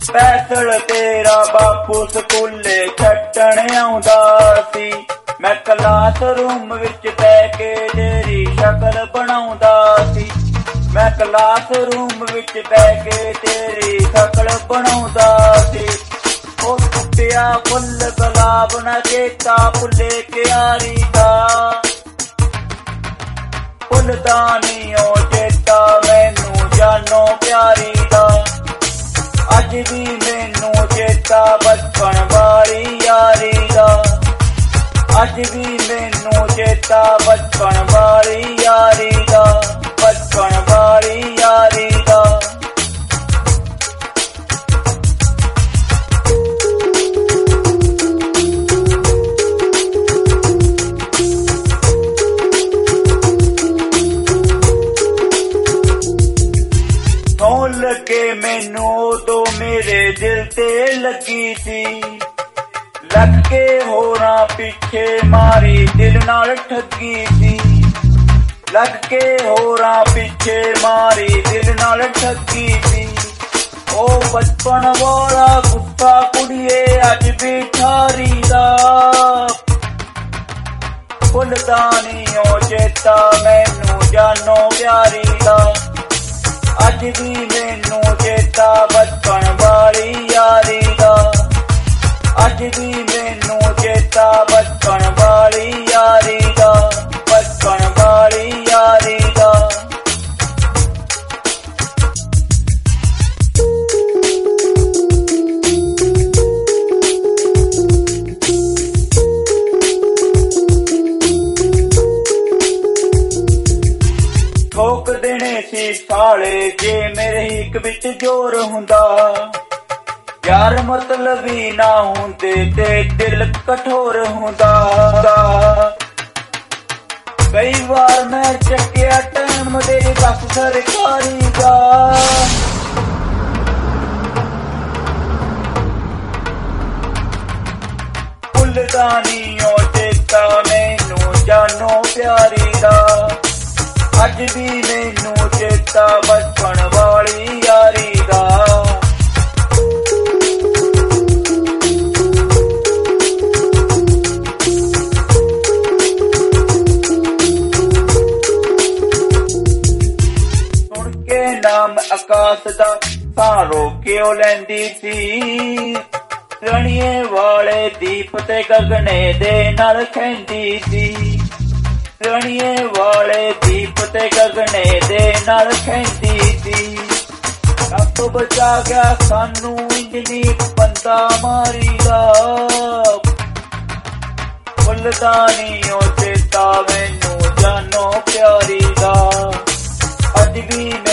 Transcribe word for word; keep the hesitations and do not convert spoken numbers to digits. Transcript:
पैसल तेरा बापू स्कूले छड्डण आउंदा सी। मैं क्लास रूम विच बैठ के तेरी शक्ल बनाउंदा सी। मैं क्लास रूम विच बैठ के तेरी शक्ल बनाउंदा सी। ओ टुटिया फुल गुलाब ना चेता भुले क्यारी दा। भुलदा नी ओ चेता मैनू जानो प्यारी दा। अज भी मैनू चेता बचपन वाली यारी दा। अज भी मैनू चेता बचपन वाली यारी दा। बचपन वाली यारी दा। सौं लगे मैनू उदों मेरे दिल ते लगी सी। लग के होरा पिछे मारी दिल नाल ठगी सी। लग के होरा पिछे मारी दिल नाल ठगी सी। ओ बचपन वाला गुस्सा कुड़िए अज भी ठारी दा। भुलदा नी ओ चेता मैनू जानो प्यारी दा। अज भी मैनू चेता बचपन वाली यारी दा। अज भी मैनू चेता बचपन वाली यारी दा। बचपन वाली यारी दा। ठोक देने सी साले जे मेरे हिक विच जोर हुंदा। यार मतलबी ना हुंदे ते दिल कठोर हुंदा। कई बार मैं चक्किया टाइम तेरी बस सरकारी दा। भुलदा नी ओ चेता मैनू जानो प्यारी दा। अज भी मैनू चेता बचपन वाली यारी दा। सुन के नाम आकाश दा सारो क्यों लैंदी सी। रणिए वाले दीप ते गगने दे नाल खैंदी सी। रणिए वाले दीप ते गगने दे नाल खैंदी सी। रब बचा गया सानू इंजनी बंदा मारी दा। भुलदा नी ओ चेता मैनू जानो प्यारी दा। अज भी